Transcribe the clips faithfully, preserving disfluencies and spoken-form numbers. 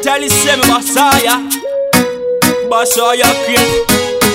tell you, say me boss all ya, boss all your crib.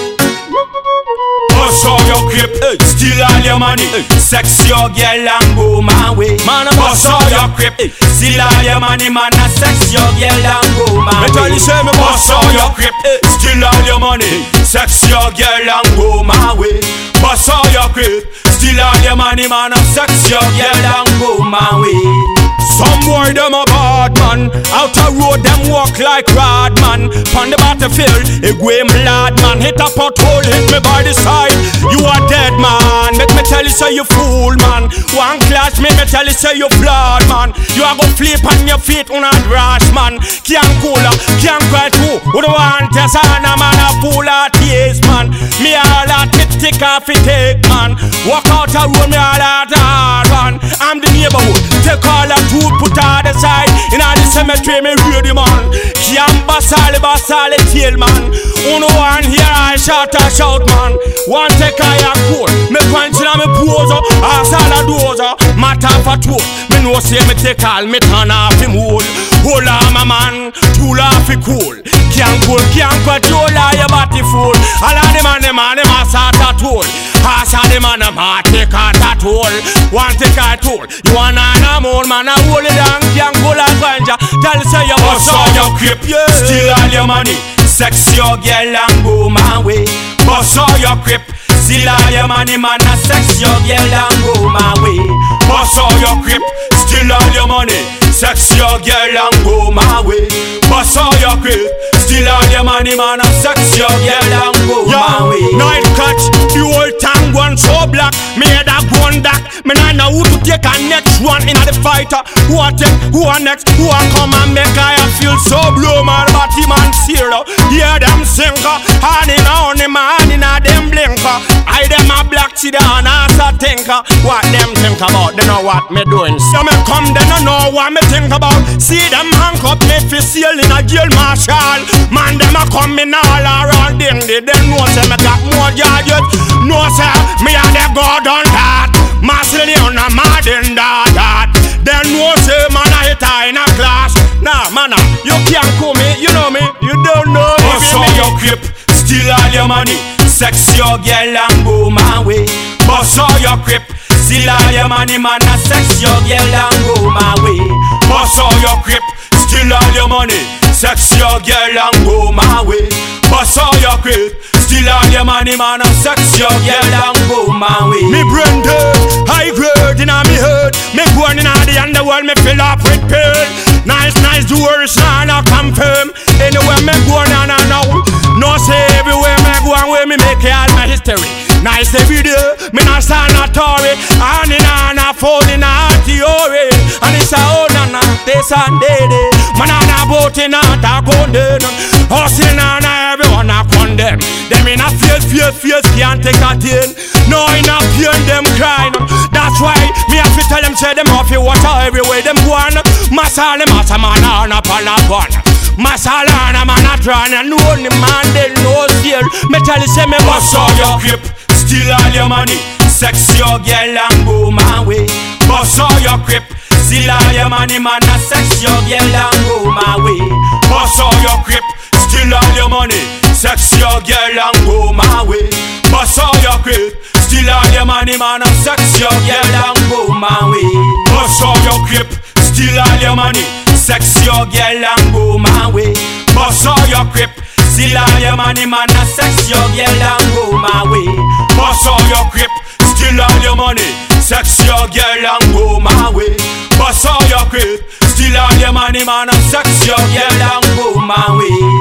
Boss all your grip, hey. Steal all your money, hey. Sex your girl and go my way. Man, boss all your grip, hey. Steal all your money, man, and sex your girl and go my me way. tell you, say me Boss all your grip, hey. Steal all your money, hey. Sex your girl and go my way. Boss all your grip, steal all your money, man, and sex your girl and go my way. Some boy them a bad man, out a road them walk like rad man. Pon the battlefield, a gwim lad man. Hit a pothole, hit me by the side. You are dead man, make me tell you say you fool man. One clash, make me tell you say you blood man. You a go flip on your feet on a rash man. Can't cooler, can't cry too. Who don't want to sign a man a fool at tears man. Me all at me tick off it take man. Walk out a road, me all at hard man. I'm the neighborhood, take all a two. Put her the side, in all the cemetery me ready man. Can't basale basale tail man. Uno one here I shout a shout man. One take a ya cool, me punch in a me pose. Ass all a dozer, matter for two. Me know say me take all, me turn off him whole. Hold on my man, too laugh cool. Can't cool, can't cut you lie your body fool. All of them and them and them a sort a tool. Ass all them and them a take a tool. One take a tool, you want an amount man a hold it down. Can't cool a ganja, tell you say you boss all your grip, yeah. Steal all your money, sex your girl and go my way. Boss all your grip, steal all your money man and sex your girl and go my way. Boss all your grip, steal all your money, sex your girl and go my way. Boss all your grip, steal all your money man and sex your girl and go yeah. my way. Night catch, the whole town one so black. Me head a go on that. Me nah know who to take a next one in the fighter. Who a take, who a next, who a come and make I feel so blue man. Body man zero, hear them sinker. Hand in a honey man in a them blinker. I them a black sedan as a thinker. What them think about, they know what me doing. So me come, they don't know what me think about. See them hang up me fi sail in a jail marshal. Man them a come in all around them. They don't know say me got more charges. No sir, me a the god on that. Marcelly on a mad in that. Then no say man a hit in a class. Nah man, you can't call me, you know me, you don't know me. Boss all your grip, steal all your money, sex your girl and go my way. Boss all your grip, steal all your money man and sex your girl and go my way. Boss all your grip, steal all your money, sex your girl and go my way. Boss all your grip, steal all your money man and sex your girl and go my way. Me brain dead, high grade inna me head. Me going inna the underworld, me fill up with pain. Nice, nice, do worse, nah, nah, confirm. Anywhere me go, nah, nah, now. No say everywhere me go and where me make all my history. Nice every day, me not stand a Tory. And in a na phone in a theory. And it's a oh na na, this and day day. Man on a boat in a ta condemn. Hustling on a everyone a condemn. Them in a face, face, face can't take a thing. No in a pain them crying. That's why me have to tell them say them off you water everywhere them go on. Masala masa man on a palagon. Masala na man a drawn and no only man they no steal. Me tell you say me boss all your grip, steal all your money, sex your girl and go my way. Boss all your grip, steal all your money man and sex your girl and go my way. Boss all your grip, steal all your money, sex your girl and go my way. Boss all your grip, steal all your money man and sex your girl and go my way. Boss all your grip, steal all your money, sex your girl and go my way. Boss all your grip, steal all your money man and sex your girl and go my way. Boss all your grip, steal all your money, sex your girl and go my way. Boss all your grip, steal all your money man and sex your girl and go my way.